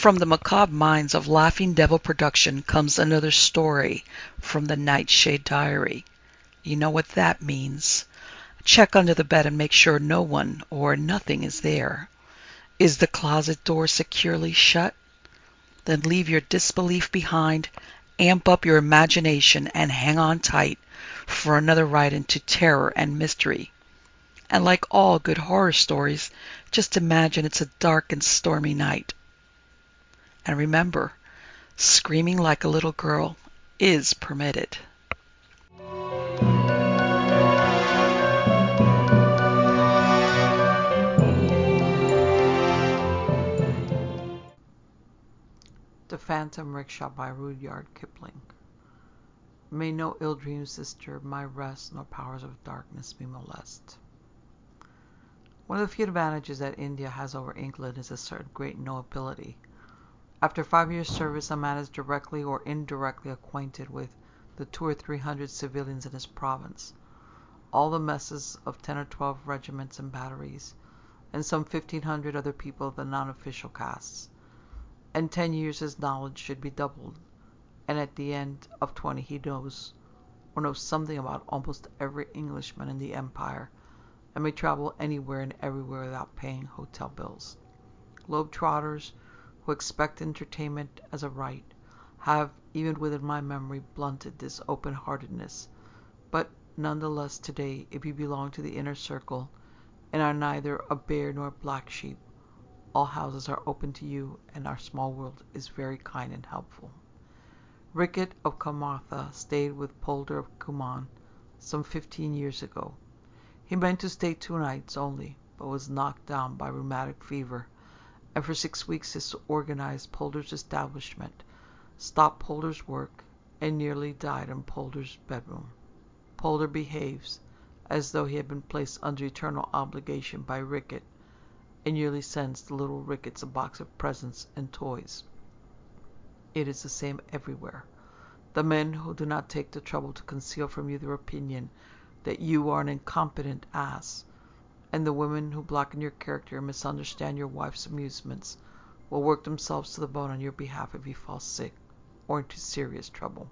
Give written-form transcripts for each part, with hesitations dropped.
From the macabre minds of Laughing Devil Production comes another story from the Nightshade Diary. You know what that means. Check under the bed and make sure no one or nothing is there. Is the closet door securely shut? Then leave your disbelief behind, amp up your imagination, and hang on tight for another ride into terror and mystery. And like all good horror stories, just imagine it's a dark and stormy night. And remember, screaming like a little girl is permitted. The Phantom Rickshaw by Rudyard Kipling. May no ill dreams disturb my rest, nor powers of darkness me molest. One of the few advantages that India has over England is a certain great knowability. After 5 years' service, a man is directly or indirectly acquainted with the 200 or 300 civilians in his province, all the messes of 10 or 12 regiments and batteries, and some 1,500 other people of the non-official castes. In 10 years his knowledge should be doubled, and at the end of 20 he knows something about almost every Englishman in the empire, and may travel anywhere and everywhere without paying hotel bills. Globe-trotters, who expect entertainment as a right, have, even within my memory, blunted this open-heartedness, but none the less today, if you belong to the inner circle, and are neither a bear nor a black sheep, all houses are open to you, and our small world is very kind and helpful. Rickett of Camartha stayed with Polder of Cumann some 15 years ago. He meant to stay 2 nights only, but was knocked down by rheumatic fever, and for 6 weeks disorganized Polder's establishment, stopped Polder's work, and nearly died in Polder's bedroom. Polder behaves as though he had been placed under eternal obligation by Rickett, and yearly sends the little Ricketts a box of presents and toys. It is the same everywhere. The men who do not take the trouble to conceal from you their opinion that you are an incompetent ass, and the women who blacken your character and misunderstand your wife's amusements, will work themselves to the bone on your behalf if you fall sick or into serious trouble.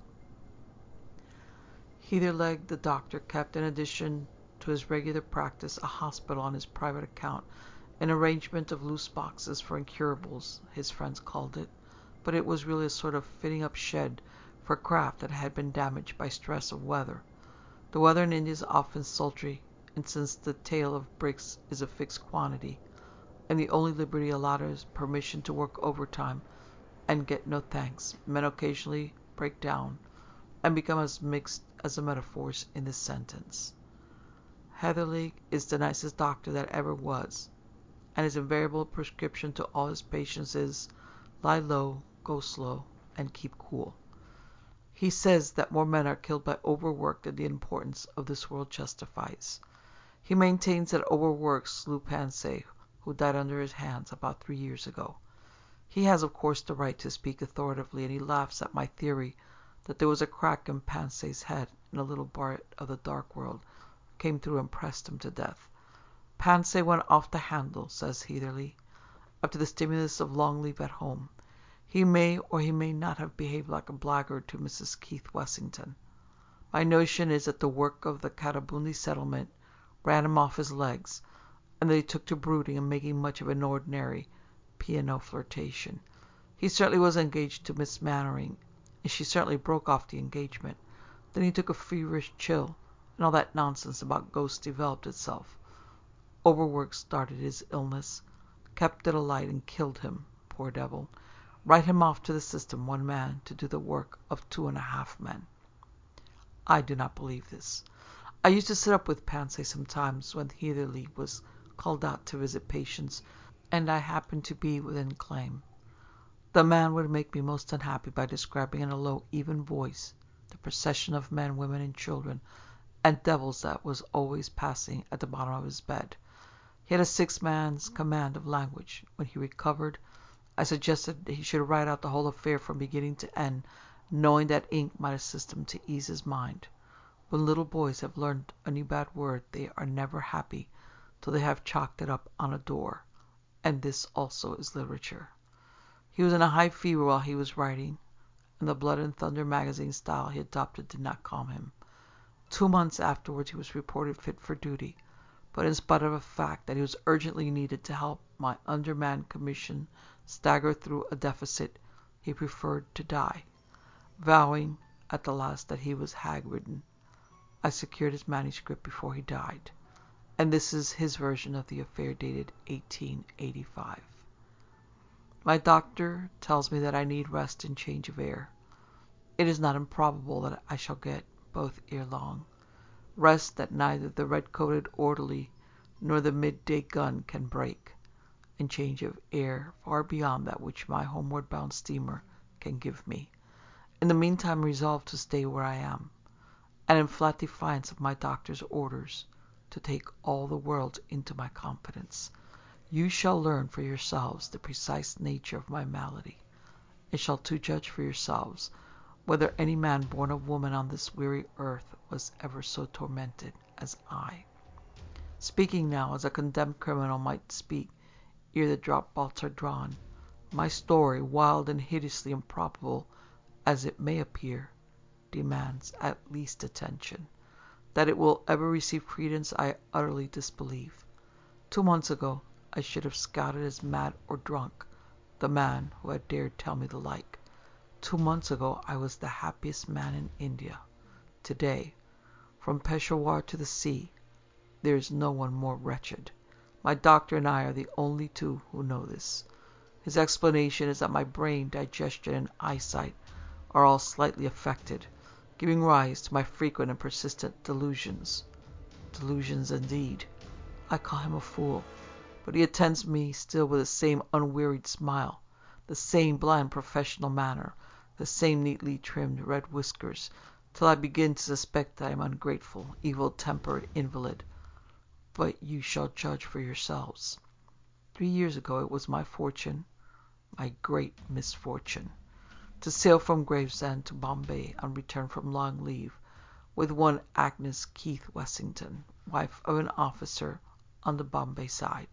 Heatherlegh the doctor kept, in addition to his regular practice, a hospital on his private account, an arrangement of loose boxes for incurables, his friends called it, but it was really a sort of fitting-up shed for craft that had been damaged by stress of weather. The weather in India is often sultry, and since the tale of bricks is a fixed quantity, and the only liberty allowed is permission to work overtime and get no thanks, men occasionally break down and become as mixed as the metaphors in this sentence. Heatherlegh is the nicest doctor that ever was, and his invariable prescription to all his patients is, lie low, go slow, and keep cool. He says that more men are killed by overwork than the importance of this world justifies. He maintains that overwork slew Pansay, who died under his hands about 3 years ago. He has, of course, the right to speak authoritatively, and he laughs at my theory that there was a crack in Pansay's head, and a little Bart of the dark world came through and pressed him to death. Pansay went off the handle, says Heatherlegh, after the stimulus of long leave at home. He may or he may not have behaved like a blackguard to Mrs. Keith Wessington. My notion is that the work of the Katabundi settlement ran him off his legs, and that he took to brooding and making much of an ordinary piano flirtation. He certainly was engaged to Miss Mannering, and she certainly broke off the engagement. Then he took a feverish chill, and all that nonsense about ghosts developed itself. Overwork started his illness, kept it alight, and killed him, poor devil. Write him off to the system, 1 man to do the work of 2½ men. I do not believe this. I used to sit up with Pansay sometimes when Heatherlegh was called out to visit patients, and I happened to be within claim. The man would make me most unhappy by describing in a low, even voice the procession of men, women, and children, and devils that was always passing at the bottom of his bed. He had a 6-man's command of language. When he recovered, I suggested that he should write out the whole affair from beginning to end, knowing that ink might assist him to ease his mind. When little boys have learned a new bad word, they are never happy till they have chalked it up on a door. And this also is literature. He was in a high fever while he was writing, and the Blood and Thunder magazine style he adopted did not calm him. 2 months afterwards he was reported fit for duty, but in spite of the fact that he was urgently needed to help my undermanned commission stagger through a deficit, he preferred to die, vowing at the last that he was hag-ridden. I secured his manuscript before he died, and this is his version of the affair dated 1885. My doctor tells me that I need rest and change of air. It is not improbable that I shall get both ere long. Rest that neither the red-coated orderly nor the midday gun can break, and change of air far beyond that which my homeward-bound steamer can give me. In the meantime resolved to stay where I am, and in flat defiance of my doctor's orders to take all the world into my confidence. You shall learn for yourselves the precise nature of my malady, and shall too judge for yourselves whether any man born of woman on this weary earth was ever so tormented as I. Speaking now as a condemned criminal might speak ere the drop bolts are drawn, my story, wild and hideously improbable as it may appear, demands at least attention. That it will ever receive credence I utterly disbelieve. 2 months ago I should have scouted as mad or drunk the man who had dared tell me the like. 2 months ago I was the happiest man in India. Today, from Peshawar to the sea, there is no one more wretched. My doctor and I are the only two who know this. His explanation is that my brain, digestion, and eyesight are all slightly affected, giving rise to my frequent and persistent delusions. Delusions indeed. I call him a fool, but he attends me still with the same unwearied smile, the same bland professional manner, the same neatly trimmed red whiskers, till I begin to suspect that I am an ungrateful, evil-tempered invalid. But you shall judge for yourselves. 3 years ago it was my fortune, my great misfortune, to sail from Gravesend to Bombay on return from long leave, with one Agnes Keith Wessington, wife of an officer on the Bombay side.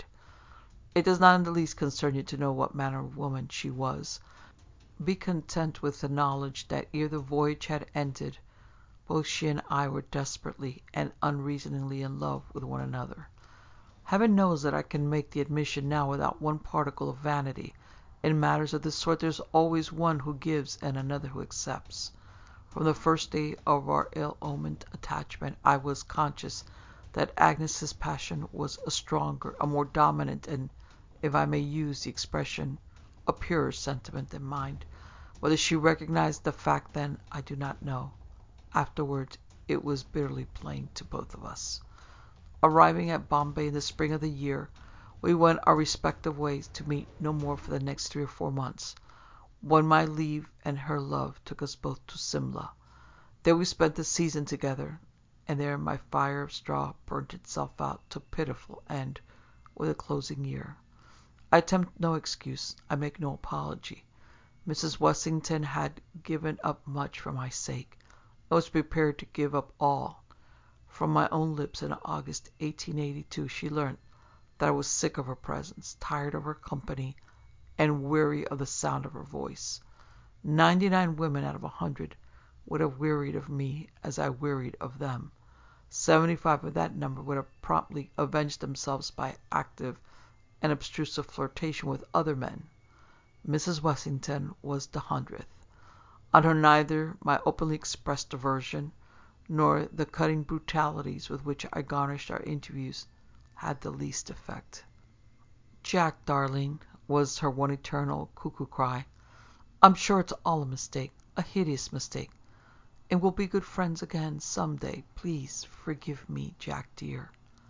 It does not in the least concern you to know what manner of woman she was. Be content with the knowledge that ere the voyage had ended, both she and I were desperately and unreasoningly in love with one another. Heaven knows that I can make the admission now without one particle of vanity. In matters of this sort there is always one who gives and another who accepts. From the first day of our ill-omened attachment I was conscious that Agnes's passion was a stronger, a more dominant, and, if I may use the expression, a purer sentiment than mine. Whether she recognized the fact then, I do not know. Afterwards it was bitterly plain to both of us. Arriving at Bombay in the spring of the year, we went our respective ways to meet no more for the next 3 or 4 months, when my leave and her love took us both to Simla. There we spent the season together, and there my fire of straw burnt itself out to a pitiful end with the closing year. I attempt no excuse, I make no apology. Mrs. Wessington had given up much for my sake. I was prepared to give up all. From my own lips in August 1882 she learnt that I was sick of her presence, tired of her company, and weary of the sound of her voice. 99 women out of 100 would have wearied of me as I wearied of them. 75 of that number would have promptly avenged themselves by active and obtrusive flirtation with other men. Mrs. Wessington was the 100th. On her neither my openly expressed aversion nor the cutting brutalities with which I garnished our interviews had the least effect. "Jack, darling," was her one eternal cuckoo cry, "I'm sure it's all a mistake, a hideous mistake, and we'll be good friends again some day. Please forgive me, Jack dear."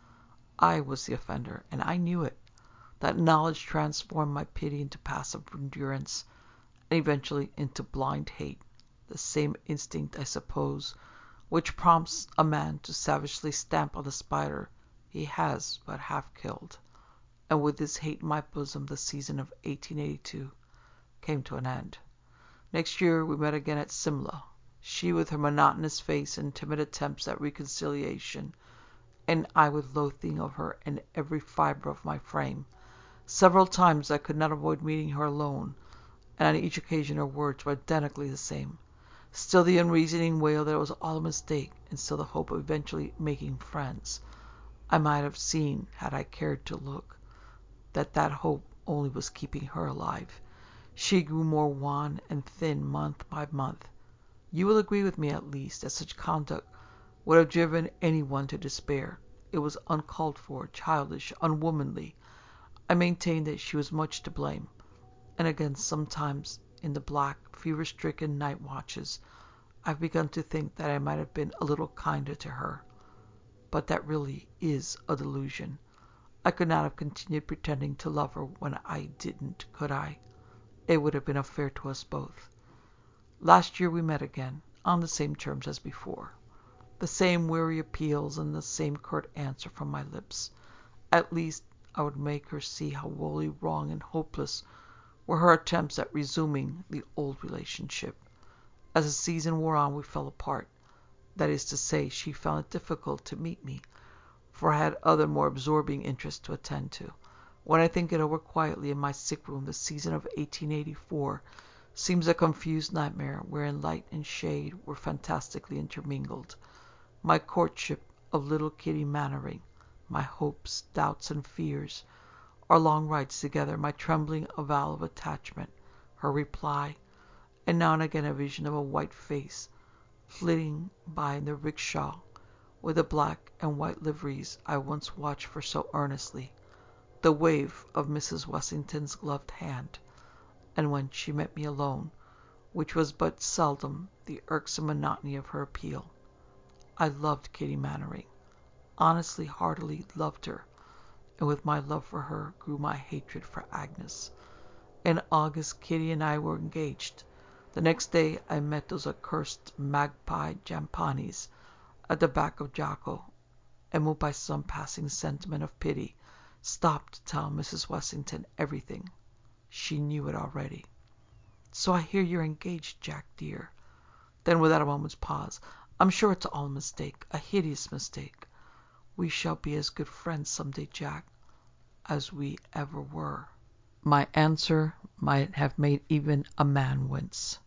I was the offender, and I knew it. That knowledge transformed my pity into passive endurance, and eventually into blind hate, the same instinct, I suppose, which prompts a man to savagely stamp on the spider he has but half killed. And with this hate in my bosom the season of 1882 came to an end. Next year we met again at Simla, she with her monotonous face and timid attempts at reconciliation, and I with loathing of her in every fibre of my frame. Several times I could not avoid meeting her alone, and on each occasion her words were identically the same. Still the unreasoning wail that it was all a mistake, and still the hope of eventually making friends. I might have seen, had I cared to look, that that hope only was keeping her alive. She grew more wan and thin month by month. You will agree with me, at least, that such conduct would have driven anyone to despair. It was uncalled for, childish, unwomanly. I maintain that she was much to blame. And again, sometimes, in the black, fever-stricken night watches, I've begun to think that I might have been a little kinder to her. But that really is a delusion. I could not have continued pretending to love her when I didn't, could I? It would have been unfair to us both. Last year we met again, on the same terms as before. The same weary appeals and the same curt answer from my lips. At least I would make her see how wholly wrong and hopeless were her attempts at resuming the old relationship. As the season wore on, we fell apart. That is to say, she found it difficult to meet me, for I had other more absorbing interests to attend to. When I think it over quietly in my sick room, the season of 1884 seems a confused nightmare wherein light and shade were fantastically intermingled. My courtship of little Kitty Mannering, my hopes, doubts, and fears, our long rides together, my trembling avowal of attachment, her reply, and now and again a vision of a white face flitting by in the rickshaw with the black and white liveries I once watched for so earnestly, the wave of Mrs. Wessington's gloved hand, and when she met me alone, which was but seldom, the irksome monotony of her appeal. I loved Kitty Mannering, honestly, heartily loved her, and with my love for her grew my hatred for Agnes. In August, Kitty and I were engaged. The next day I met those accursed magpie Jampanis at the back of Jakko, and moved by some passing sentiment of pity, stopped to tell Mrs. Wessington everything. She knew it already. "So I hear you're engaged, Jack, dear." Then, without a moment's pause, "I'm sure it's all a mistake, a hideous mistake. We shall be as good friends some day, Jack, as we ever were." My answer might have made even a man wince.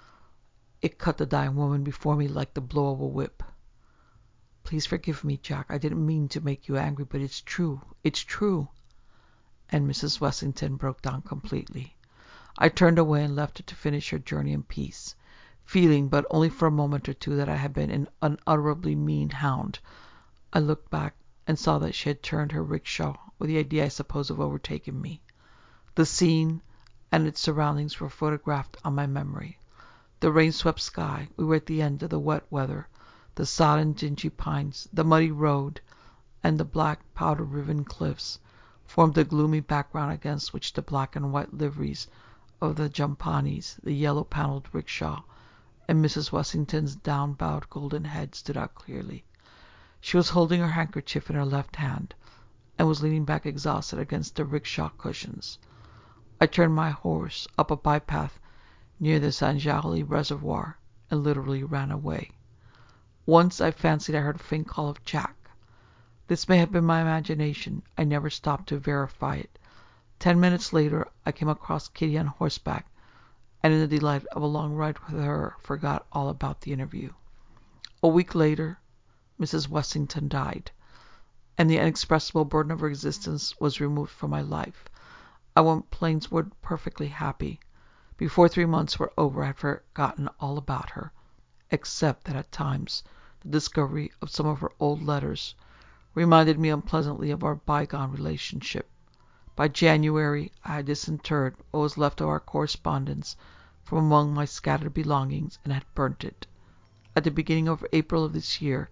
It cut the dying woman before me like the blow of a whip. "Please forgive me, Jack. I didn't mean to make you angry, but it's true. It's true." And Mrs. Wessington broke down completely. I turned away and left her to finish her journey in peace, feeling, but only for a moment or two, that I had been an unutterably mean hound. I looked back and saw that she had turned her rickshaw with the idea, I suppose, of overtaking me. The scene and its surroundings were photographed on my memory. The rain-swept sky, we were at the end of the wet weather, the sodden, dingy pines, the muddy road, and the black, powder-riven cliffs formed a gloomy background against which the black and white liveries of the Jampanis, the yellow-panelled rickshaw, and Mrs. Wessington's down-bowed golden head stood out clearly. She was holding her handkerchief in her left hand, and was leaning back exhausted against the rickshaw cushions. I turned my horse up a bypath near the Sanjali Reservoir, and literally ran away. Once I fancied I heard a faint call of Jack. This may have been my imagination. I never stopped to verify it. 10 minutes later I came across Kitty on horseback, and in the delight of a long ride with her forgot all about the interview. A week later Mrs. Wessington died, and the inexpressible burden of her existence was removed from my life. I went plainsward perfectly happy. Before 3 months were over I had forgotten all about her, except that at times the discovery of some of her old letters reminded me unpleasantly of our bygone relationship. By January I had disinterred what was left of our correspondence from among my scattered belongings and had burnt it. At the beginning of April of this year,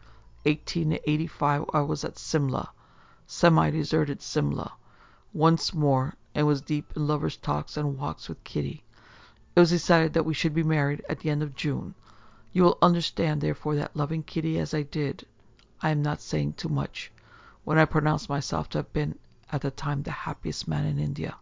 1885, I was at Simla, semi-deserted Simla, once more, and was deep in lovers' talks and walks with Kitty. It was decided that we should be married at the end of June. You will understand, therefore, that loving Kitty as I did, I am not saying too much, when I pronounce myself to have been at the time the happiest man in India.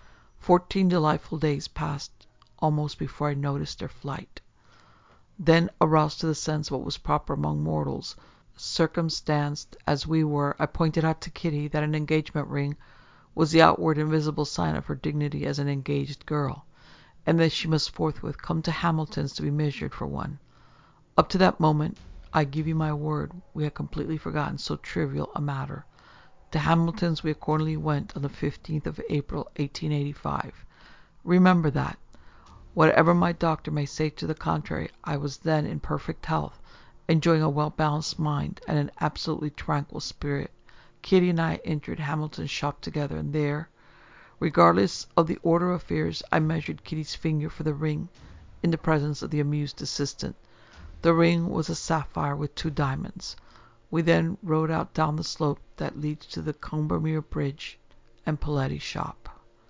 14 delightful days passed almost before I noticed their flight. Then, aroused to the sense of what was proper among mortals, circumstanced as we were, I pointed out to Kitty that an engagement ring was the outward and visible sign of her dignity as an engaged girl, and that she must forthwith come to Hamilton's to be measured for one. Up to that moment, I give you my word, we had completely forgotten so trivial a matter. To Hamilton's we accordingly went on the 15th of April, 1885. Remember that. Whatever my doctor may say to the contrary, I was then in perfect health, enjoying a well-balanced mind and an absolutely tranquil spirit. Kitty and I entered Hamilton's shop together, and there, regardless of the order of affairs, I measured Kitty's finger for the ring in the presence of the amused assistant. The ring was a sapphire with 2 diamonds. We then rode out down the slope that leads to the Combermere Bridge and Paletti's shop.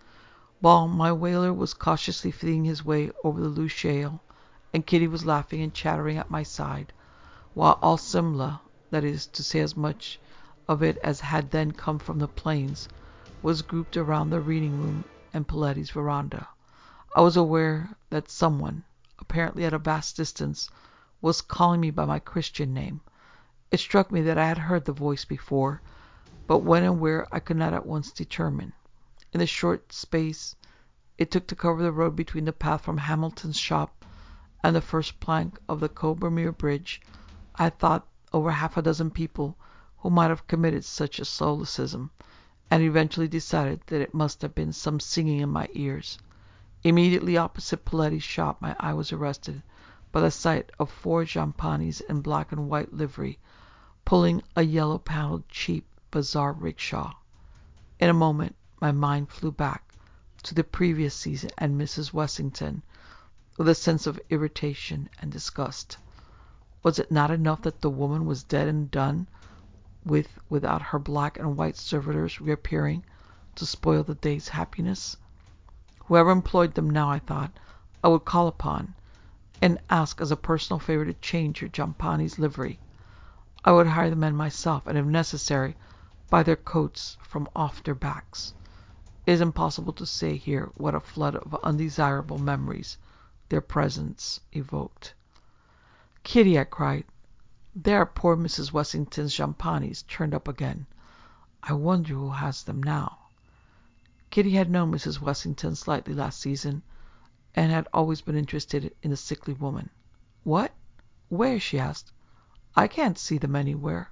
While my whaler was cautiously feeling his way over the loose shale, and Kitty was laughing and chattering at my side, while all Simla, that is to say as much of it as had then come from the plains, was grouped around the reading room and Paletti's veranda, I was aware that someone, apparently at a vast distance, was calling me by my Christian name. It struck me that I had heard the voice before, but when and where I could not at once determine. In the short space it took to cover the road between the path from Hamilton's shop and the first plank of the Combermere Bridge, I had thought over half a dozen people who might have committed such a solecism, and eventually decided that it must have been some singing in my ears. Immediately opposite Paletti's shop my eye was arrested by the sight of 4 Jampanis in black and white livery, pulling a yellow-paneled cheap bazaar rickshaw. In a moment my mind flew back to the previous season and Mrs. Wessington with a sense of irritation and disgust. Was it not enough that the woman was dead and done with without her black and white servitors reappearing to spoil the day's happiness? Whoever employed them now, I thought, I would call upon and ask as a personal favor to change her Jampani's livery. I would hire the men myself, and if necessary, buy their coats from off their backs. It is impossible to say here what a flood of undesirable memories their presence evoked. "Kitty," I cried, "there are poor Mrs. Wessington's Jampanis turned up again. I wonder who has them now." Kitty had known Mrs. Wessington slightly last season, and had always been interested in the sickly woman. "What? Where?" she asked. "I can't see them anywhere."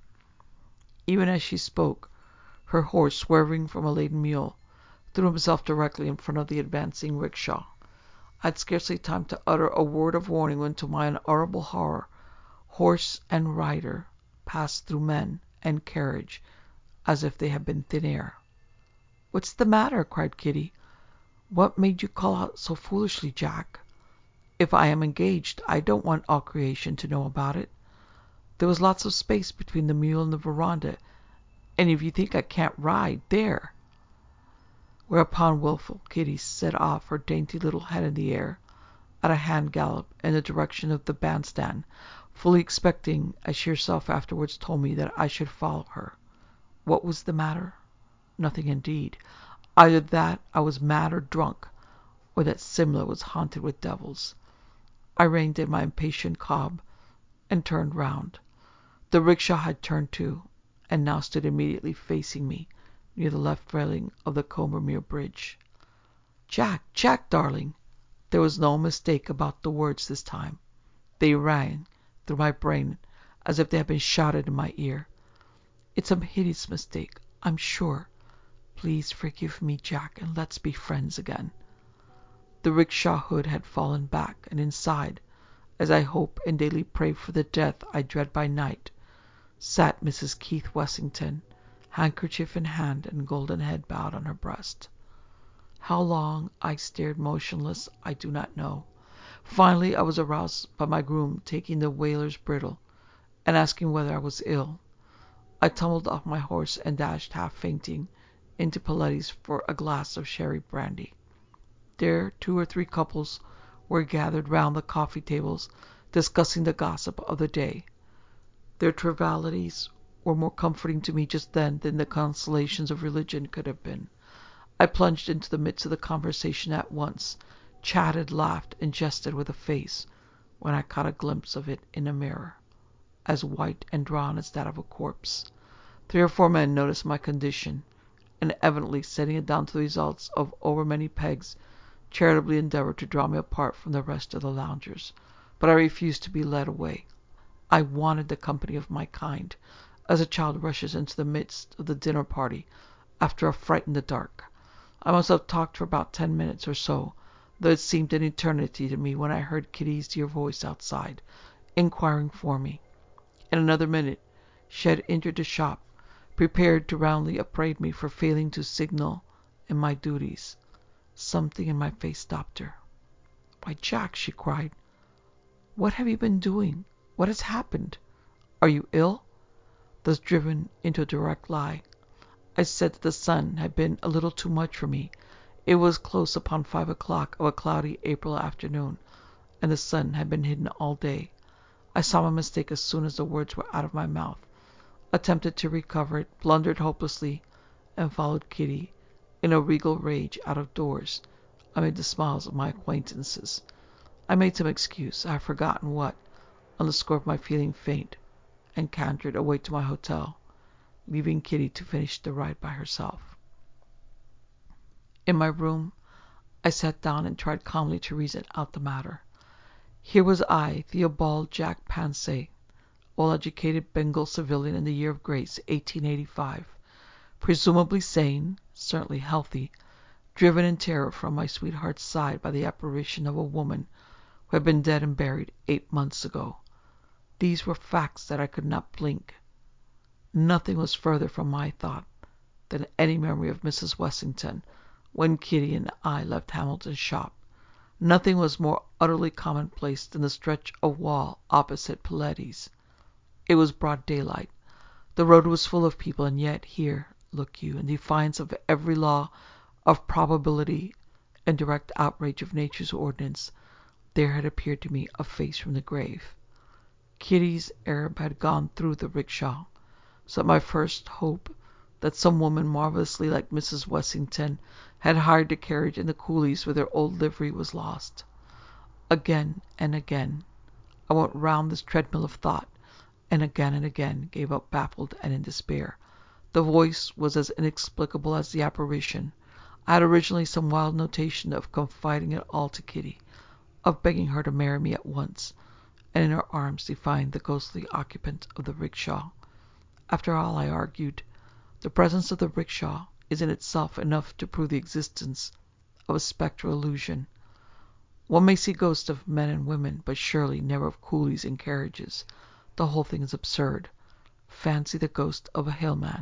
Even as she spoke, her horse, swerving from a laden mule, threw himself directly in front of the advancing rickshaw. I had scarcely time to utter a word of warning when, to my unutterable horror, horse and rider passed through men and carriage as if they had been thin air. "What's the matter?" cried Kitty. "What made you call out so foolishly, Jack? If I am engaged, I don't want all creation to know about it. There was lots of space between the mule and the veranda, and if you think I can't ride, there!" Whereupon wilful Kitty set off, her dainty little head in the air, at a hand gallop in the direction of the bandstand, fully expecting, as she herself afterwards told me, that I should follow her. What was the matter? Nothing indeed. Either that I was mad or drunk, or that Simla was haunted with devils. I reined in my impatient cob and turned round. The rickshaw had turned too, and now stood immediately facing me, near the left railing of the Combermere Bridge. "Jack, Jack, darling!" There was no mistake about the words this time. They rang through my brain as if they had been shouted in my ear. "It's a hideous mistake, I'm sure. Please forgive me, Jack, and let's be friends again." The rickshaw hood had fallen back, and inside, as I hope and daily pray for the death I dread by night, sat Mrs. Keith Wessington, handkerchief in hand and golden head bowed on her breast. How long I stared motionless I do not know. Finally I was aroused by my groom taking the whaler's bridle, and asking whether I was ill. I tumbled off my horse and dashed, half fainting, into Paletti's for a glass of sherry brandy. There 2 or 3 couples were gathered round the coffee tables, discussing the gossip of the day. Their trivialities were more comforting to me just then than the consolations of religion could have been. I plunged into the midst of the conversation at once, chatted, laughed, and jested with a face, when I caught a glimpse of it in a mirror, as white and drawn as that of a corpse. 3 or 4 men noticed my condition, and evidently setting it down to the results of over many pegs, charitably endeavored to draw me apart from the rest of the loungers, but I refused to be led away. I wanted the company of my kind, as a child rushes into the midst of the dinner party after a fright in the dark. I must have talked for about 10 minutes or so, though it seemed an eternity to me when I heard Kitty's dear voice outside, inquiring for me. In another minute she had entered the shop, prepared to roundly upbraid me for failing to signal in my duties. Something in my face stopped her. "Why, Jack," she cried, "what have you been doing? What has happened? Are you ill?" Thus driven into a direct lie, I said that the sun had been a little too much for me. It was close upon 5 o'clock of a cloudy April afternoon, and the sun had been hidden all day. I saw my mistake as soon as the words were out of my mouth, attempted to recover it, blundered hopelessly, and followed Kitty in a regal rage out of doors, amid the smiles of my acquaintances. I made some excuse, I have forgotten what, on the score of my feeling faint, and cantered away to my hotel, leaving Kitty to finish the ride by herself. In my room, I sat down and tried calmly to reason out the matter. Here was I, Theobald Jack Pansay, well-educated Bengal civilian in the year of grace 1885, presumably sane, certainly healthy, driven in terror from my sweetheart's side by the apparition of a woman who had been dead and buried 8 months ago. These were facts that I could not blink. Nothing was further from my thought than any memory of Mrs. Wessington when Kitty and I left Hamilton's shop. Nothing was more utterly commonplace than the stretch of wall opposite Pilates. It was broad daylight. The road was full of people, and yet here, look you, in defiance of every law of probability and direct outrage of nature's ordinance, there had appeared to me a face from the grave. Kitty's Arab had gone through the rickshaw, so that my first hope that some woman marvelously like Mrs. Wessington had hired the carriage and the coolies with their old livery was lost. Again and again I went round this treadmill of thought, and again gave up baffled and in despair. The voice was as inexplicable as the apparition. I had originally some wild notion of confiding it all to Kitty, of begging her to marry me at once, and in her arms defying the ghostly occupant of the rickshaw. After all, I argued, the presence of the rickshaw is in itself enough to prove the existence of a spectral illusion. One may see ghosts of men and women, but surely never of coolies and carriages. The whole thing is absurd. Fancy the ghost of a hillman.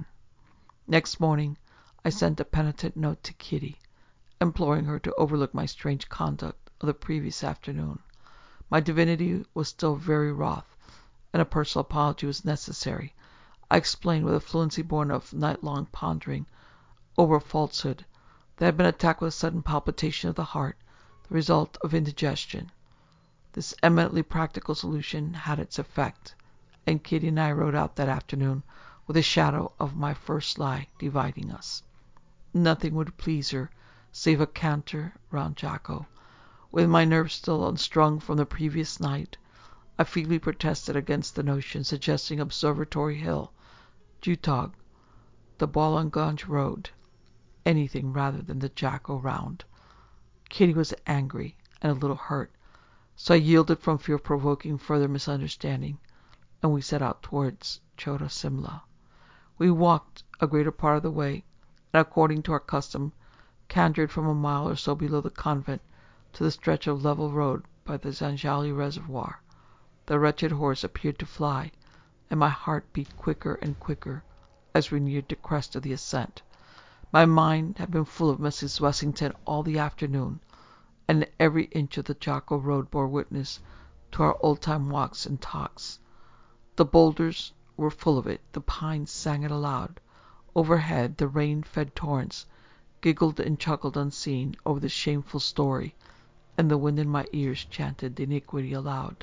Next morning I sent a penitent note to Kitty, imploring her to overlook my strange conduct of the previous afternoon. My divinity was still very wroth, and a personal apology was necessary. I explained with a fluency born of night-long pondering over a falsehood that I had been attacked with a sudden palpitation of the heart, the result of indigestion. This eminently practical solution had its effect, and Kitty and I rode out that afternoon with the shadow of my first lie dividing us. Nothing would please her save a canter round Jakko. With my nerves still unstrung from the previous night, I feebly protested against the notion, suggesting Observatory Hill, Jutog, the Bollanganj Road, anything rather than the Jakko round. Kitty was angry and a little hurt, so I yielded from fear of provoking further misunderstanding, and we set out towards Chota Simla. We walked a greater part of the way, and according to our custom, cantered from a mile or so below the convent to the stretch of level road by the Zanjali Reservoir. The wretched horse appeared to fly, and my heart beat quicker and quicker as we neared the crest of the ascent. My mind had been full of Mrs. Wessington all the afternoon, and every inch of the Jakko road bore witness to our old-time walks and talks. The boulders were full of it, the pines sang it aloud. Overhead, the rain-fed torrents giggled and chuckled unseen over the shameful story, and the wind in my ears chanted the iniquity aloud.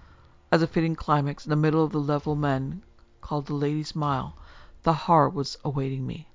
As a fitting climax, in the middle of the level men called the Ladies' Mile, the horror was awaiting me.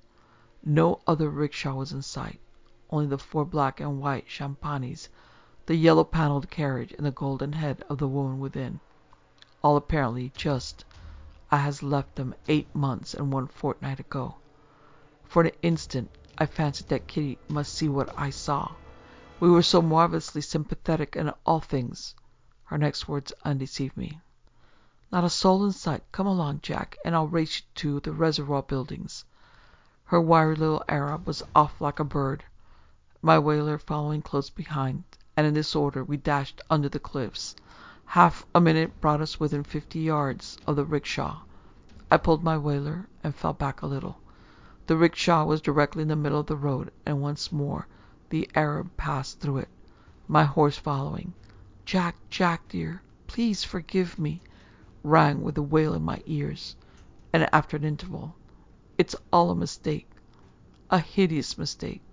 No other rickshaw was in sight, only the 4 black and white champanis, the yellow-panelled carriage, and the golden head of the woman within, all apparently just as I had left them 8 months and 1 fortnight ago. For an instant I fancied that Kitty must see what I saw. We were so marvelously sympathetic in all things. Her next words undeceived me. Not a soul in sight. Come along, Jack, and I'll race you to the reservoir buildings. Her wiry little Arab was off like a bird, my whaler following close behind, and in this order we dashed under the cliffs. Half a minute brought us within 50 yards of the rickshaw. I pulled my whaler and fell back a little. The rickshaw was directly in the middle of the road, and once more the Arab passed through it, my horse following. Jack, Jack, dear, please forgive me, rang with a wail in my ears, and after an interval, it's all a mistake, a hideous mistake.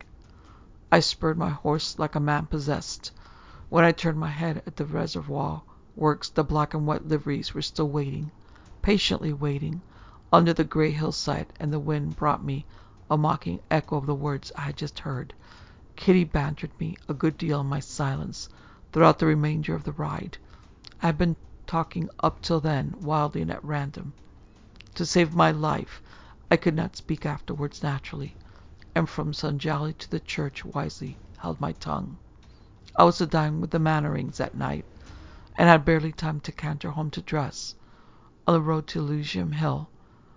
I spurred my horse like a man possessed. When I turned my head at the reservoir works, the black and white liveries were still waiting, patiently waiting, under the grey hillside, and the wind brought me a mocking echo of the words I had just heard. Kitty bantered me a good deal in my silence throughout the remainder of the ride. I had been talking up till then wildly and at random. To save my life, I could not speak afterwards naturally, and from Sanjali to the church wisely held my tongue. I was to dine with the Mannerings that night, and had barely time to canter home to dress. On the road to Elysium Hill,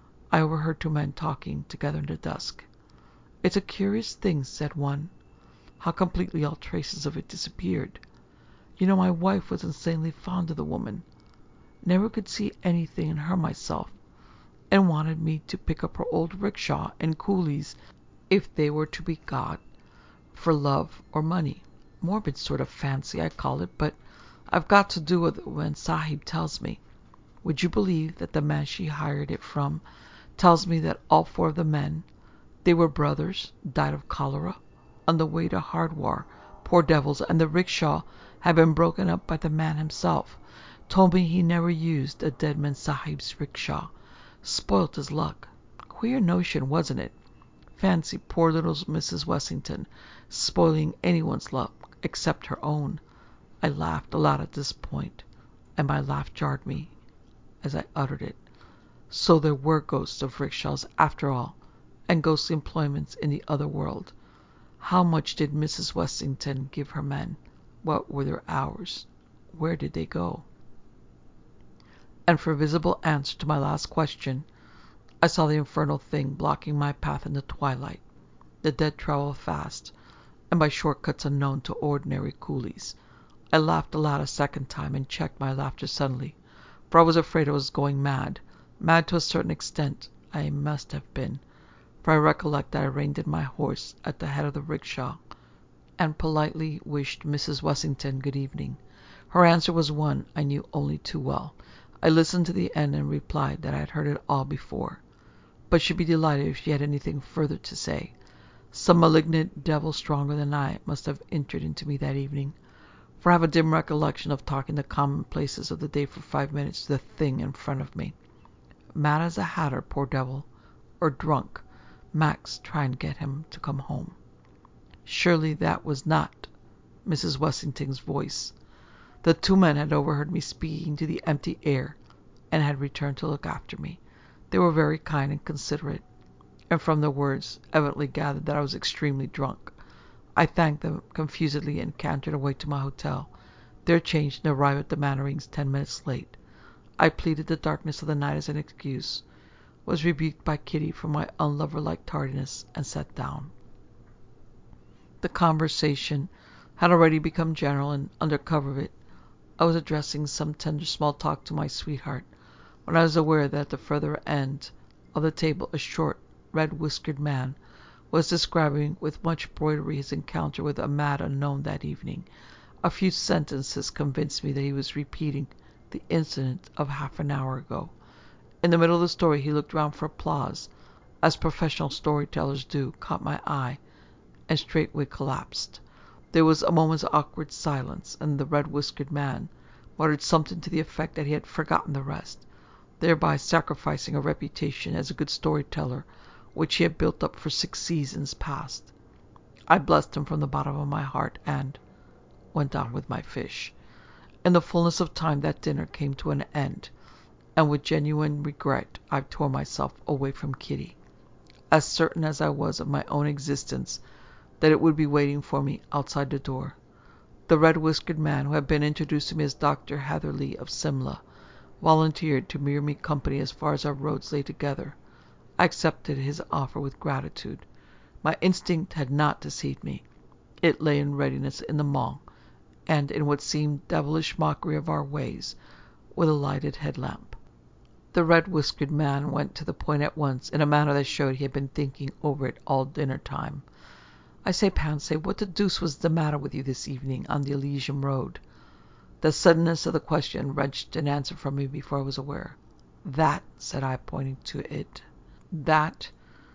I overheard two men talking together in the dusk. It's a curious thing, said one, how completely all traces of it disappeared. You know, my wife was insanely fond of the woman. Never could see anything in her myself, and wanted me to pick up her old rickshaw and coolies if they were to be got for love or money. Morbid sort of fancy, I call it, but I've got to do with it when Sahib tells me. Would you believe that the man she hired it from tells me that all four of the men, they were brothers, died of cholera on the way to Hardwar, poor devils, and the rickshaw had been broken up by the man himself. Told me he never used a dead man Sahib's rickshaw. Spoilt his luck. Queer notion, wasn't it? Fancy poor little Mrs. Wessington spoiling anyone's luck except her own. I laughed aloud at this point, and my laugh jarred me as I uttered it. So there were ghosts of rickshaws after all, and ghostly employments in the other world. How much did Mrs. Wessington give her men? What were their hours? Where did they go? And for visible answer to my last question, I saw the infernal thing blocking my path in the twilight. The dead travel fast, and by short-cuts unknown to ordinary coolies. I laughed aloud a second time, and checked my laughter suddenly, for I was afraid I was going mad. Mad to a certain extent I must have been, for I recollect that I reined in my horse at the head of the rickshaw, and politely wished Mrs. Wessington good evening. Her answer was one I knew only too well. I listened to the end and replied that I had heard it all before, but should be delighted if she had anything further to say. Some malignant devil stronger than I must have entered into me that evening, for I have a dim recollection of talking the commonplaces of the day for 5 minutes to the thing in front of me. Mad as a hatter, poor devil, or drunk. Max, try and get him to come home. Surely that was not Mrs. Wessington's voice. The two men had overheard me speaking to the empty air, and had returned to look after me. They were very kind and considerate, and from their words evidently gathered that I was extremely drunk. I thanked them confusedly and cantered away to my hotel, there changed and arrived at the Mannerings 10 minutes late. I pleaded the darkness of the night as an excuse, was rebuked by Kitty for my unlover-like tardiness, and sat down. The conversation had already become general, and under cover of it I was addressing some tender small talk to my sweetheart, when I was aware that at the further end of the table a short, red-whiskered man was describing with much broidery his encounter with a mad unknown that evening. A few sentences convinced me that he was repeating the incident of half an hour ago. In the middle of the story he looked round for applause, as professional storytellers do, caught my eye, and straightway collapsed. There was a moment's awkward silence, and the red-whiskered man muttered something to the effect that he had forgotten the rest, thereby sacrificing a reputation as a good storyteller which he had built up for 6 seasons past. I blessed him from the bottom of my heart, and went on with my fish. In the fullness of time that dinner came to an end, and with genuine regret I tore myself away from Kitty, as certain as I was of my own existence that it would be waiting for me outside the door. The red-whiskered man, who had been introduced to me as Dr. Hatherley of Simla, volunteered to bear me company as far as our roads lay together. I accepted his offer with gratitude. My instinct had not deceived me. It lay in readiness in the mall, and in what seemed devilish mockery of our ways, with a lighted headlamp. The red-whiskered man went to the point at once, in a manner that showed he had been thinking over it all dinner time. "I say, Pansy, what the deuce was the matter with you this evening on the Elysium Road?" The suddenness of the question wrenched an answer from me before I was aware. "That," said I, pointing to it, "that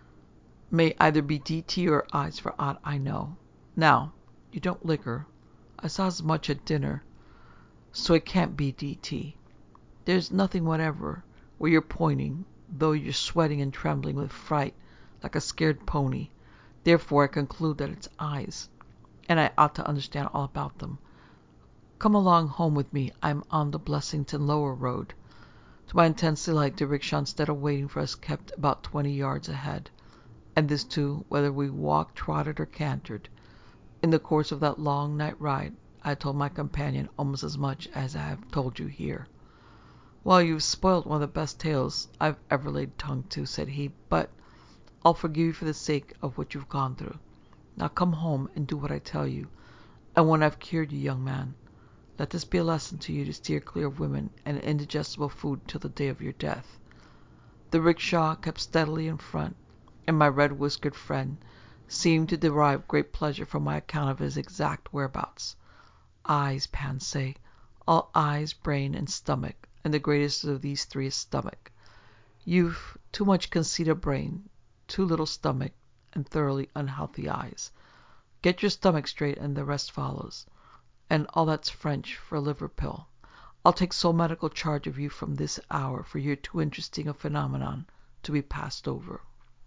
may either be D.T. or eyes for aught I know. Now, you don't liquor. I saw as much at dinner. So it can't be D.T. There's nothing whatever where you're pointing, though you're sweating and trembling with fright like a scared pony. Therefore I conclude that it's eyes, and I ought to understand all about them. Come along home with me. I'm on the Blessington Lower Road." To my intense delight, the rickshaw, instead of waiting for us, kept about 20 yards ahead. And this too, whether we walked, trotted, or cantered. In the course of that long night ride, I told my companion almost as much as I have told you here. "Well, you've spoilt one of the best tales I've ever laid tongue to," said he, "but I'll forgive you for the sake of what you've gone through. Now come home and do what I tell you. And when I've cured you, young man, let this be a lesson to you to steer clear of women and indigestible food till the day of your death." The rickshaw kept steadily in front, and my red-whiskered friend seemed to derive great pleasure from my account of his exact whereabouts. Eyes, Pansy, all eyes, brain, and stomach, and the greatest of these three is stomach. You've too much conceited brain, too little stomach, and thoroughly unhealthy eyes. Get your stomach straight and the rest follows. And all that's French for a liver pill. I'll take sole medical charge of you from this hour, for you're too interesting a phenomenon to be passed over.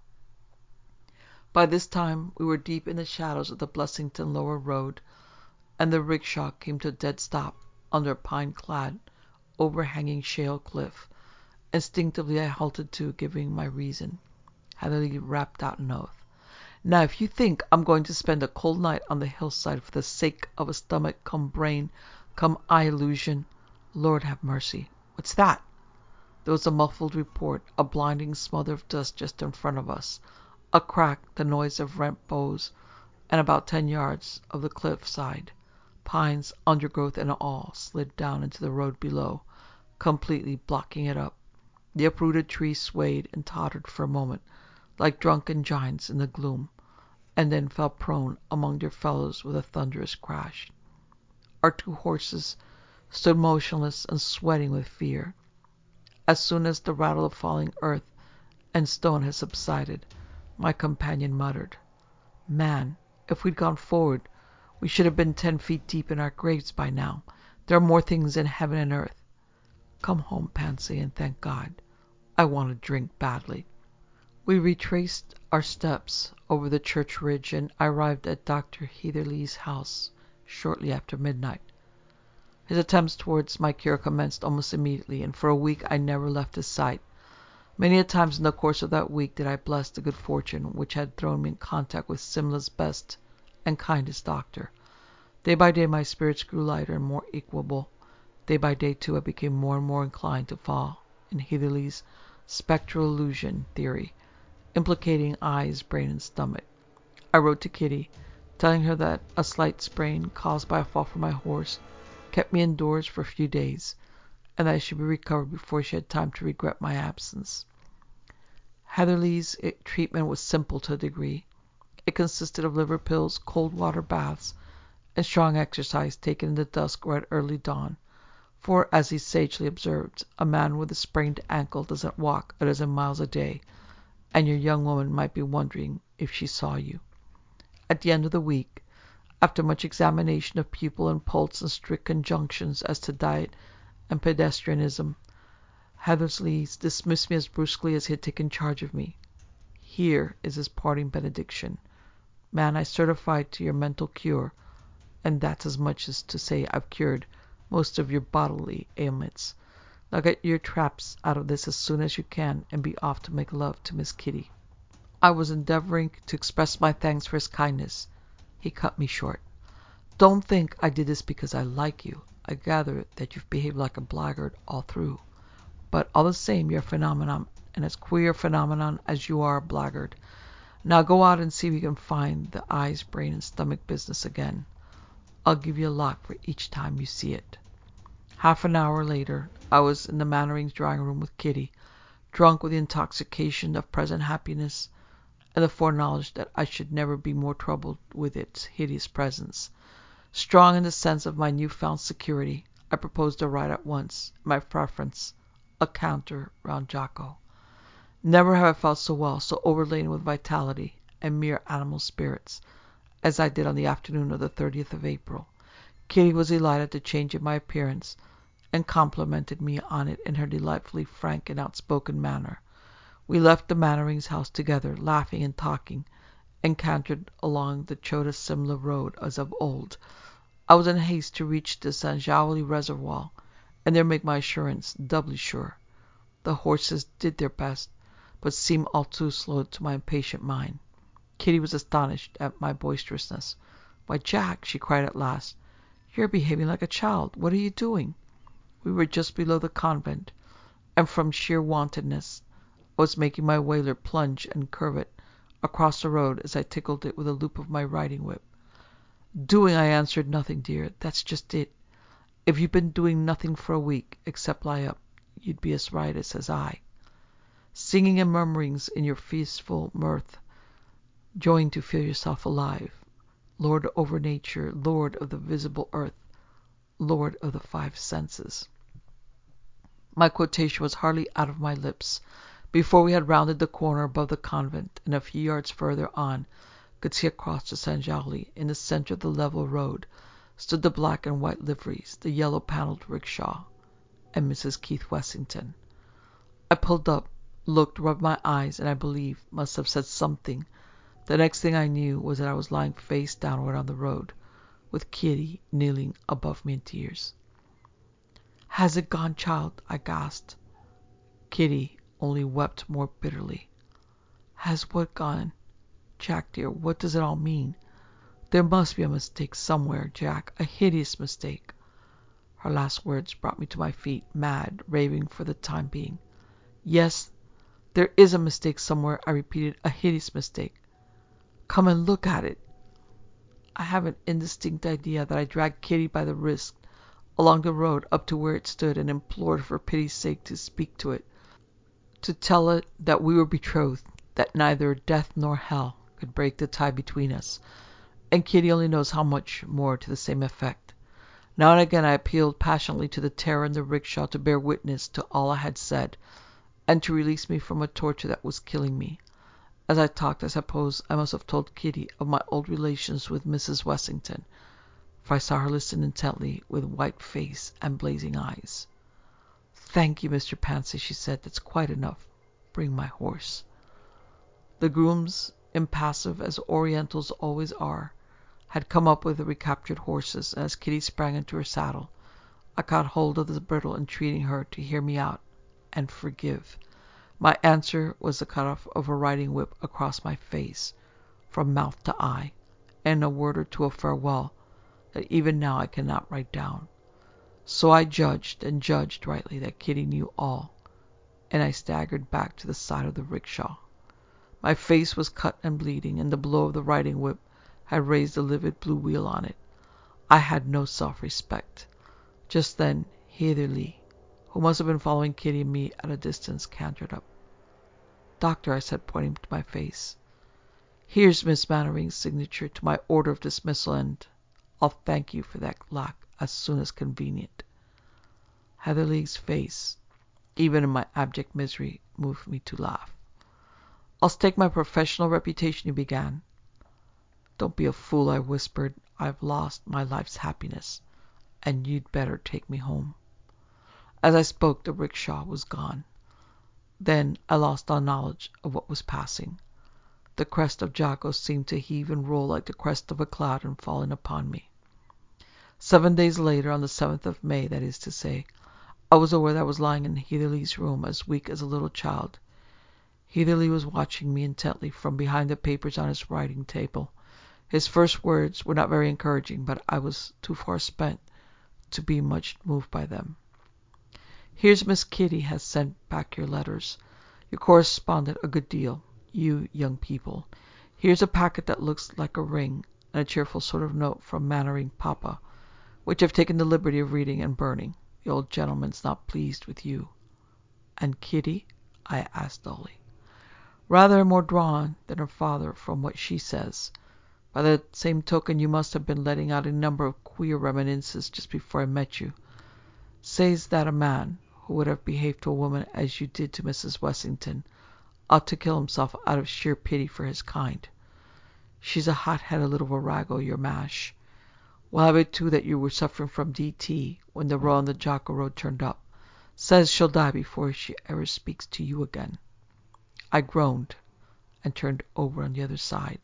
By this time we were deep in the shadows of the Blessington Lower Road, and the rickshaw came to a dead stop under a pine-clad, overhanging shale cliff. Instinctively I halted too, giving my reason. Hatherley rapped out an oath. "Now, if you think I'm going to spend a cold night on the hillside for the sake of a stomach come brain come eye illusion, Lord have mercy. What's that?" There was a muffled report, a blinding smother of dust just in front of us, a crack, the noise of rent boughs, and about 10 yards of the cliff side, pines, undergrowth, and all, slid down into the road below, completely blocking it up. The uprooted trees swayed and tottered for a moment, like drunken giants in the gloom, and then fell prone among their fellows with a thunderous crash. Our two horses stood motionless and sweating with fear. As soon as the rattle of falling earth and stone had subsided, my companion muttered, "Man, if we'd gone forward, we should have been 10 feet deep in our graves by now. There are more things in heaven and earth. Come home, Pansy, and thank God. I want a drink badly." We retraced our steps over the church ridge, and I arrived at Dr. Heatherley's house shortly after midnight. His attempts towards my cure commenced almost immediately, and for a week I never left his sight. Many a times in the course of that week did I bless the good fortune which had thrown me in contact with Simla's best and kindest doctor. Day by day my spirits grew lighter and more equable. Day by day, too, I became more and more inclined to fall in Heatherley's spectral illusion theory, implicating eyes, brain, and stomach. I wrote to Kitty, telling her that a slight sprain caused by a fall from my horse kept me indoors for a few days, and that I should be recovered before she had time to regret my absence. Hatherley's treatment was simple to a degree. It consisted of liver pills, cold water baths, and strong exercise taken in the dusk or at early dawn. For, as he sagely observed, a man with a sprained ankle doesn't walk a dozen miles a day, and your young woman might be wondering if she saw you. At the end of the week, after much examination of pupil and pulse and strict conjunctions as to diet and pedestrianism, Hatherley dismissed me as brusquely as he had taken charge of me. Here is his parting benediction. "Man, I certify to your mental cure, and that's as much as to say I've cured most of your bodily ailments. Now get your traps out of this as soon as you can, and be off to make love to Miss Kitty." I was endeavoring to express my thanks for his kindness. He cut me short. Don't think I did this because I like you. I gather that you've behaved like a blackguard all through. But all the same, you're a phenomenon, and as queer a phenomenon as you are a blackguard. Now go out and see if you can find the eyes, brain, and stomach business again. I'll give you a lot for each time you see it. Half an hour later, I was in the Mannerings' drawing room with Kitty, drunk with the intoxication of present happiness and the foreknowledge that I should never be more troubled with its hideous presence. Strong in the sense of my new-found security, I proposed a ride at once, my preference, a canter round Jakko. Never have I felt so well, so overladen with vitality and mere animal spirits, as I did on the afternoon of the 30th of April. Kitty was delighted at the change in my appearance, and complimented me on it in her delightfully frank and outspoken manner. We left the Mannerings' house together, laughing and talking, and cantered along the Chota Simla road as of old. I was in haste to reach the Sanjowly reservoir, and there make my assurance doubly sure. The horses did their best, but seemed all too slow to my impatient mind. Kitty was astonished at my boisterousness. "Why, Jack," she cried at last, "you're behaving like a child. What are you doing?" We were just below the convent, and from sheer wantonness I was making my Waler plunge and curvet across the road as I tickled it with a loop of my riding whip. "Doing," I answered, "nothing, dear. That's just it. If you'd been doing nothing for a week, except lie up, you'd be as riotous as I. Singing and murmurings in your feastful mirth, joined to feel yourself alive, lord over nature, lord of the visible earth, lord of the five senses." My quotation was hardly out of my lips before we had rounded the corner above the convent, and a few yards further on could see across to Sanjowly, in the centre of the level road, stood the black and white liveries, the yellow-panelled rickshaw, and Mrs. Keith Wessington. I pulled up, looked, rubbed my eyes, and I believe must have said something. The next thing I knew was that I was lying face downward on the road, with Kitty kneeling above me in tears. "Has it gone, child?" I gasped. Kitty only wept more bitterly. "Has what gone? Jack, dear, what does it all mean? There must be a mistake somewhere, Jack, a hideous mistake." Her last words brought me to my feet, mad, raving for the time being. "Yes, there is a mistake somewhere," I repeated, "a hideous mistake. Come and look at it." I have an indistinct idea that I dragged Kitty by the wrist along the road up to where it stood, and implored for pity's sake to speak to it, to tell it that we were betrothed, that neither death nor hell could break the tie between us, and Kitty only knows how much more to the same effect. Now and again I appealed passionately to the terror in the rickshaw to bear witness to all I had said, and to release me from a torture that was killing me. As I talked, I suppose I must have told Kitty of my old relations with Mrs. Wessington, for I saw her listen intently, with white face and blazing eyes. "Thank you, Mr. Pansy," she said. "That's quite enough. Bring my horse." The grooms, impassive as Orientals always are, had come up with the recaptured horses, and as Kitty sprang into her saddle, I caught hold of the bridle, entreating her to hear me out and forgive. My answer was the cut-off of a riding whip across my face, from mouth to eye, and a word or two of farewell that even now I cannot write down. So I judged, and judged rightly, that Kitty knew all, and I staggered back to the side of the rickshaw. My face was cut and bleeding, and the blow of the riding whip had raised the livid blue wheal on it. I had no self-respect. Just then Heatherly, who must have been following Kitty and me at a distance, cantered up. "Doctor," I said, pointing to my face, "here's Miss Mannering's signature to my order of dismissal, and I'll thank you for that lack as soon as convenient." Heatherly's face, even in my abject misery, moved me to laugh. "I'll stake my professional reputation," he began. "Don't be a fool," I whispered. "I've lost my life's happiness, and you'd better take me home." As I spoke, the rickshaw was gone. Then I lost all knowledge of what was passing. The crest of Jakko seemed to heave and roll like the crest of a cloud in falling upon me. 7 days later, on the 7th of May, that is to say, I was aware that I was lying in Heatherly's room, as weak as a little child. Heatherly was watching me intently from behind the papers on his writing table. His first words were not very encouraging, but I was too far spent to be much moved by them. Here's Miss Kitty has sent back your letters. You corresponded a good deal, you young people. Here's a packet that looks like a ring, and a cheerful sort of note from Mannering Papa, which I've taken the liberty of reading and burning. The old gentleman's not pleased with you. And Kitty? I asked dully. Rather more drawn than her father from what she says. By the same token, you must have been letting out a number of queer reminiscences just before I met you. Says that a man who would have behaved to a woman as you did to Mrs. Wessington ought to kill himself out of sheer pity for his kind. She's a hot-headed little virago, your Mash. We'll have it, too, that you were suffering from D.T. when the Royal and the Jocko Road turned up. Says she'll die before she ever speaks to you again. I groaned and turned over on the other side.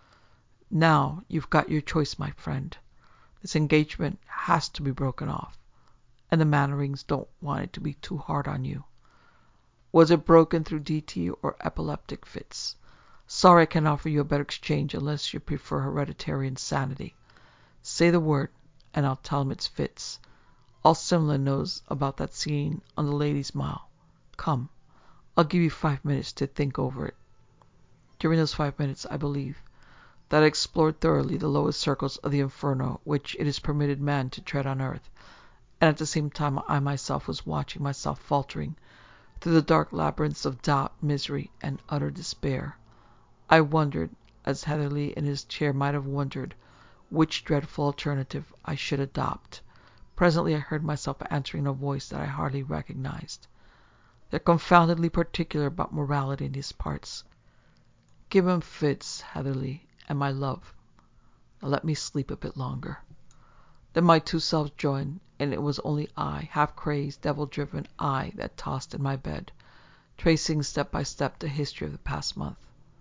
Now you've got your choice, my friend. This engagement has to be broken off, and the Mannerings don't want it to be too hard on you. Was it broken through D.T. or epileptic fits? Sorry I can't offer you a better exchange unless you prefer hereditary insanity. Say the word, and I'll tell him it's fits. All Simla knows about that scene on the Ladies' Mile. Come, I'll give you 5 minutes to think over it. During those 5 minutes, I believe that I explored thoroughly the lowest circles of the inferno which it is permitted man to tread on earth, and at the same time I myself was watching myself faltering through the dark labyrinths of doubt, misery, and utter despair. I wondered, as Heatherly in his chair might have wondered, which dreadful alternative I should adopt. Presently I heard myself answering in a voice that I hardly recognized. They're confoundedly particular about morality in these parts. Give 'em fits, Heatherly, and my love. Now let me sleep a bit longer. Then my two selves joined, and it was only I, half-crazed, devil-driven, I that tossed in my bed, tracing step by step the history of the past month.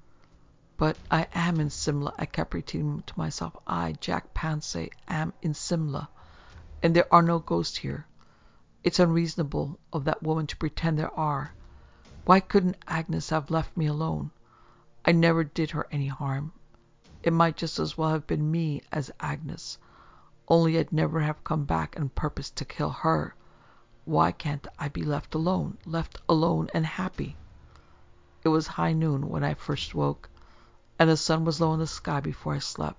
But I am in Simla, I kept repeating to myself. I, Jack Pansay, am in Simla, and there are no ghosts here. It's unreasonable of that woman to pretend there are. Why couldn't Agnes have left me alone? I never did her any harm. It might just as well have been me as Agnes, only I'd never have come back and purposed to kill her. Why can't I be left alone and happy? It was high noon when I first woke, and the sun was low in the sky before I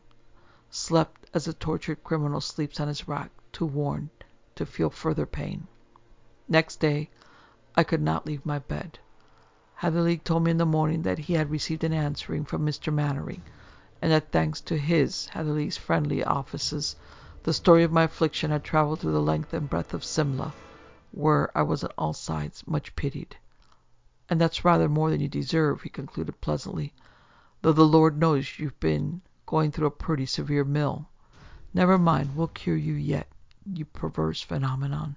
slept as a tortured criminal sleeps on his rack, too worn to feel further pain. Next day I could not leave my bed. Heatherly told me in the morning that he had received an answering from Mr. Mannering, and that thanks to his, Heatherly's, friendly offices, the story of my affliction had travelled through the length and breadth of Simla, where I was on all sides much pitied. And that's rather more than you deserve, he concluded pleasantly, though the Lord knows you've been going through a pretty severe mill. Never mind, we'll cure you yet, you perverse phenomenon.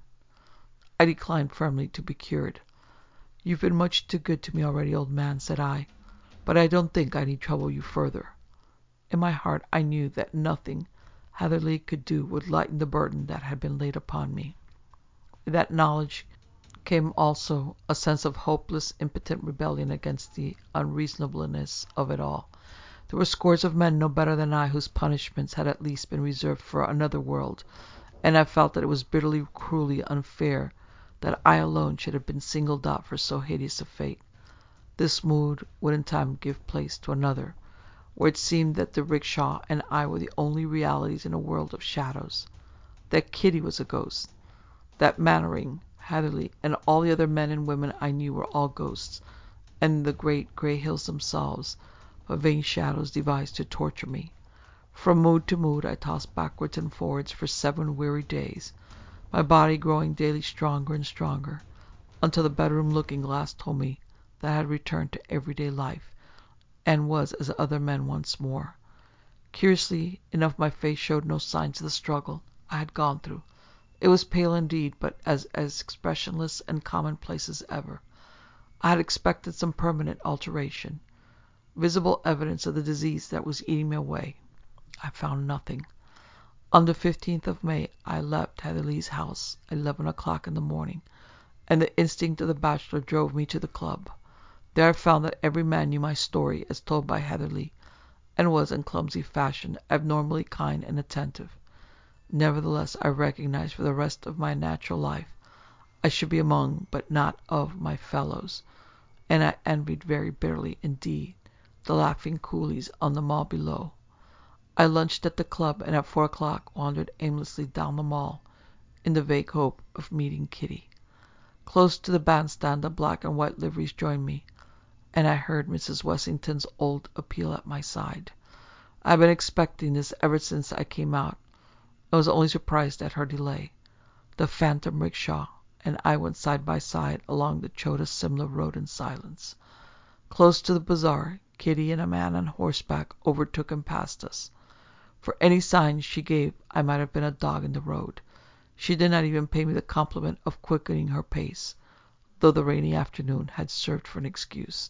I declined firmly to be cured. You've been much too good to me already, old man, said I, but I don't think I need trouble you further. In my heart I knew that nothing Heatherly could do would lighten the burden that had been laid upon me. With that knowledge came also a sense of hopeless, impotent rebellion against the unreasonableness of it all. There were scores of men no better than I whose punishments had at least been reserved for another world, and I felt that it was bitterly, cruelly unfair that I alone should have been singled out for so hideous a fate. This mood would in time give place to another, where it seemed that the rickshaw and I were the only realities in a world of shadows. That Kitty was a ghost. That Mannering, Heatherly, and all the other men and women I knew were all ghosts, and the great grey hills themselves, but vain shadows devised to torture me. From mood to mood I tossed backwards and forwards for 7 weary days, my body growing daily stronger and stronger, until the bedroom looking-glass told me that I had returned to everyday life, and was as other men once more. Curiously enough my face showed no signs of the struggle I had gone through. It was pale indeed, but as expressionless and commonplace as ever. I had expected some permanent alteration, visible evidence of the disease that was eating me away. I found nothing. On the 15th of May I left Heatherly's house at 11 o'clock in the morning, and the instinct of the bachelor drove me to the club. There I found that every man knew my story as told by Heatherly, and was in clumsy fashion abnormally kind and attentive. Nevertheless, I recognized for the rest of my natural life I should be among, but not of, my fellows, and I envied very bitterly indeed the laughing coolies on the Mall below. I lunched at the club, and at 4 o'clock wandered aimlessly down the Mall in the vague hope of meeting Kitty. Close to the bandstand the black and white liveries joined me, and I heard Mrs. Wessington's old appeal at my side. I had been expecting this ever since I came out, and was only surprised at her delay. The phantom rickshaw and I went side by side along the Chota Simla road in silence. Close to the bazaar, Kitty and a man on horseback overtook and passed us. For any sign she gave I might have been a dog in the road. She did not even pay me the compliment of quickening her pace, though the rainy afternoon had served for an excuse.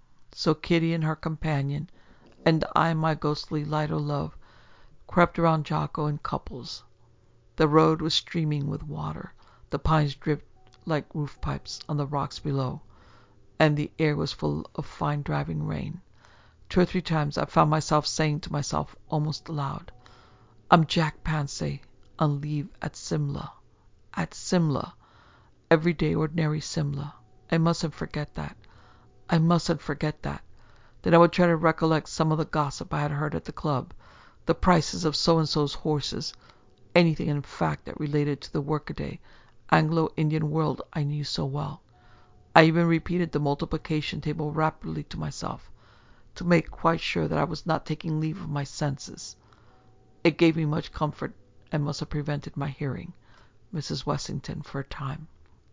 So Kitty and her companion, and I and my ghostly light o' love, crept around Jakko in couples. The road was streaming with water, the pines dripped like roof pipes on the rocks below, and the air was full of fine driving rain. 2 or 3 times I found myself saying to myself almost aloud, "I'm Jack Pansay, on leave at Simla. At Simla. Everyday ordinary Simla. I mustn't forget that. I mustn't forget that." Then I would try to recollect some of the gossip I had heard at the club, the prices of so-and-so's horses, anything in fact that related to the workaday Anglo-Indian world I knew so well. I even repeated the multiplication table rapidly to myself, to make quite sure that I was not taking leave of my senses. It gave me much comfort, and must have prevented my hearing Mrs. Wessington for a time.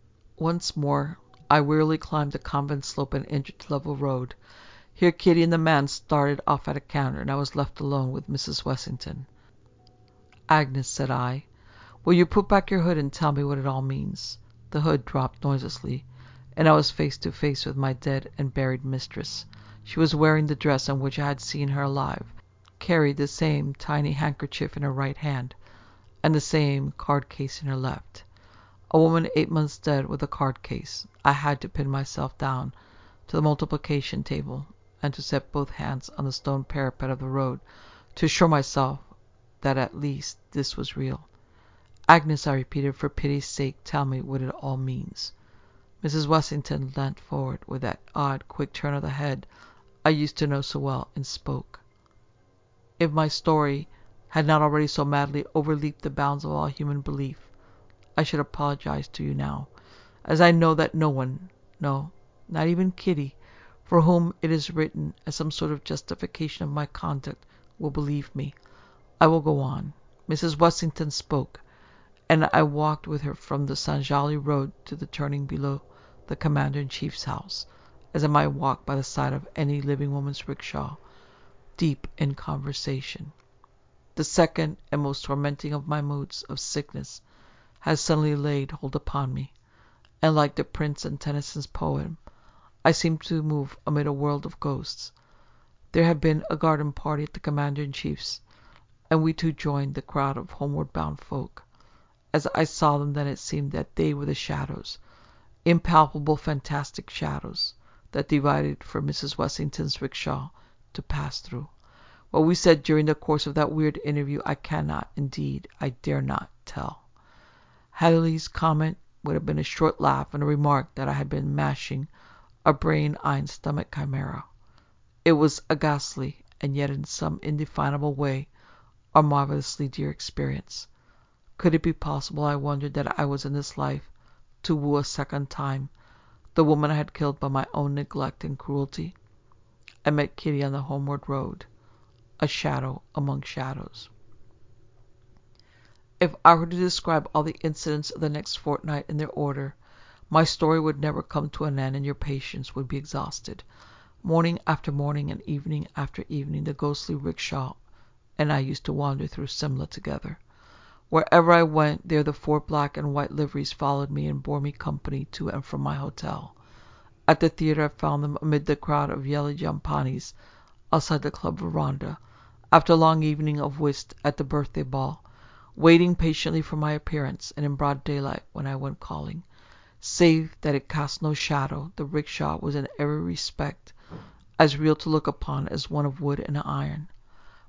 Once more I wearily climbed the convent slope and entered the level road. Here Kitty and the man started off at a canter, and I was left alone with Mrs. Wessington. "Agnes," said I, "will you put back your hood and tell me what it all means?" The hood dropped noiselessly, and I was face to face with my dead and buried mistress. She was wearing the dress in which I had seen her alive, carried the same tiny handkerchief in her right hand, and the same card case in her left. A woman 8 months dead with a card case. I had to pin myself down to the multiplication table, and to set both hands on the stone parapet of the road, to assure myself that at least this was real. "Agnes," I repeated, "for pity's sake tell me what it all means." Mrs. Wessington leant forward with that odd, quick turn of the head I used to know so well, and spoke. If my story had not already so madly overleaped the bounds of all human belief, I should apologize to you now, as I know that no one, no, not even Kitty, for whom it is written as some sort of justification of my conduct, will believe me. I will go on. Mrs. Wessington spoke, and I walked with her from the Sanjali road to the turning below the Commander-in-Chief's house, as I might walk by the side of any living woman's rickshaw, deep in conversation. The second and most tormenting of my moods of sickness had suddenly laid hold upon me, and like the prince in Tennyson's poem, I seemed to move amid a world of ghosts. There had been a garden party at the Commander-in-Chief's, and we too joined the crowd of homeward-bound folk. As I saw them then it seemed that they were the shadows, impalpable fantastic shadows, that divided for Mrs. Wessington's rickshaw to pass through. What we said during the course of that weird interview I cannot, indeed, I dare not tell. Hatherley's comment would have been a short laugh and a remark that I had been mashing a brain-iron stomach chimera. It was a ghastly, and yet in some indefinable way, a marvelously dear experience. Could it be possible, I wondered, that I was in this life to woo a second time the woman I had killed by my own neglect and cruelty? I met Kitty on the homeward road, a shadow among shadows. If I were to describe all the incidents of the next fortnight in their order, my story would never come to an end, and your patience would be exhausted. Morning after morning and evening after evening the ghostly rickshaw and I used to wander through Simla together. Wherever I went, there the 4 black and white liveries followed me and bore me company to and from my hotel. At the theatre I found them amid the crowd of yellow jampanis outside the club veranda, after a long evening of whist at the birthday ball, waiting patiently for my appearance, and in broad daylight when I went calling. Save that it cast no shadow, the rickshaw was in every respect as real to look upon as one of wood and iron.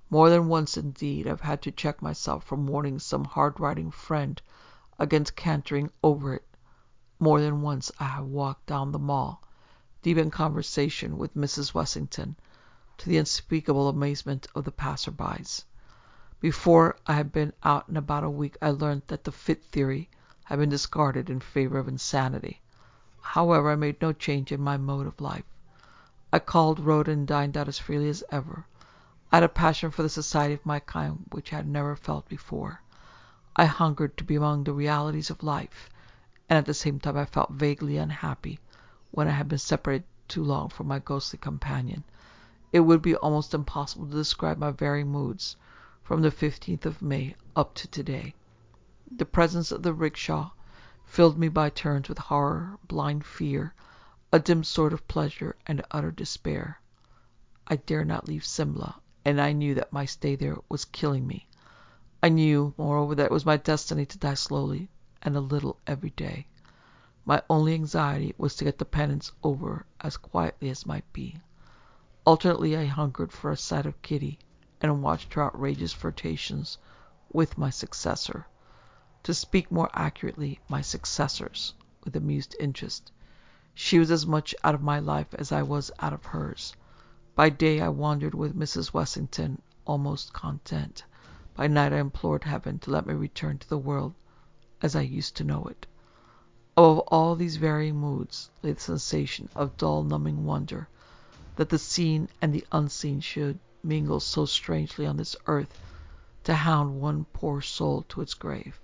More than once, indeed, I've had to check myself from warning some hard-riding friend against cantering over it. More than once I have walked down the Mall, deep in conversation with Mrs. Wessington, to the unspeakable amazement of the passer-bys. Before I had been out in about a week, I learned that the fit theory had been discarded in favor of insanity. However, I made no change in my mode of life. I called, rode, and dined out as freely as ever. I had a passion for the society of my kind which I had never felt before. I hungered to be among the realities of life, and at the same time I felt vaguely unhappy when I had been separated too long from my ghostly companion. It would be almost impossible to describe my varying moods from the 15th of May up to today. The presence of the rickshaw filled me by turns with horror, blind fear, a dim sort of pleasure, and utter despair. I dared not leave Simla, and I knew that my stay there was killing me. I knew, moreover, that it was my destiny to die slowly and a little every day. My only anxiety was to get the penance over as quietly as might be. Alternately I hungered for a sight of Kitty, and watched her outrageous flirtations with my successor. To speak more accurately, my successors, with amused interest. She was as much out of my life as I was out of hers. By day I wandered with Mrs. Wessington, almost content. By night I implored heaven to let me return to the world as I used to know it. Above all these varying moods lay the sensation of dull, numbing wonder that the seen and the unseen should mingle so strangely on this earth to hound one poor soul to its grave.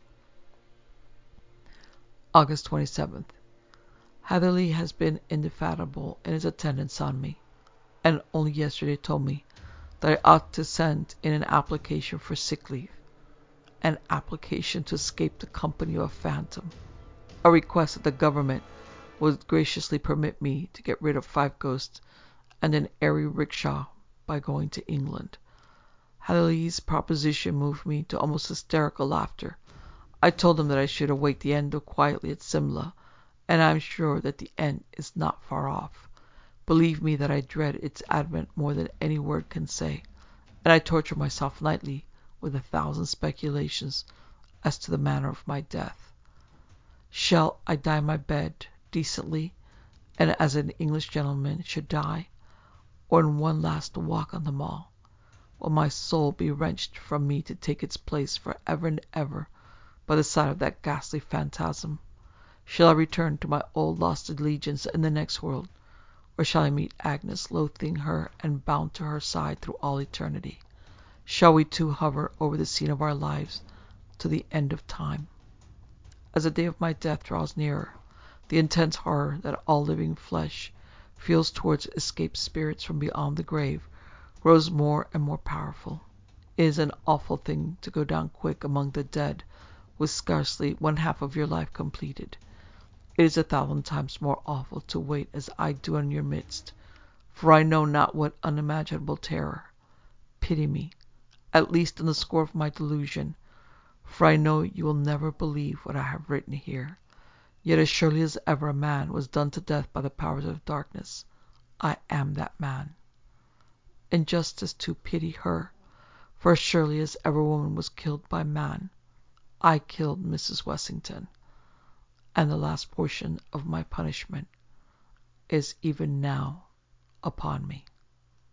August 27th. Hatherley has been indefatigable in his attendance on me, and only yesterday told me that I ought to send in an application for sick leave, an application to escape the company of a phantom, a request that the government would graciously permit me to get rid of 5 ghosts and an airy rickshaw by going to England. Hatherley's proposition moved me to almost hysterical laughter. I told him that I should await the end quietly at Simla, and I am sure that the end is not far off. Believe me that I dread its advent more than any word can say, and I torture myself nightly with 1,000 speculations as to the manner of my death. Shall I die in my bed, decently, and as an English gentleman should die, or in one last walk on the Mall? Will my soul be wrenched from me to take its place for ever and ever by the side of that ghastly phantasm? Shall I return to my old lost allegiance in the next world, or shall I meet Agnes, loathing her and bound to her side through all eternity? Shall we two hover over the scene of our lives to the end of time? As the day of my death draws nearer, the intense horror that all living flesh feels towards escaped spirits from beyond the grave grows more and more powerful. It is an awful thing to go down quick among the dead with scarcely 1/2 of your life completed. It is 1,000 times more awful to wait as I do in your midst, for I know not what unimaginable terror. Pity me, at least on the score of my delusion, for I know you will never believe what I have written here. Yet as surely as ever a man was done to death by the powers of darkness, I am that man. In justice to pity her, for as surely as ever woman was killed by man, I killed Mrs. Wessington, and the last portion of my punishment is even now upon me.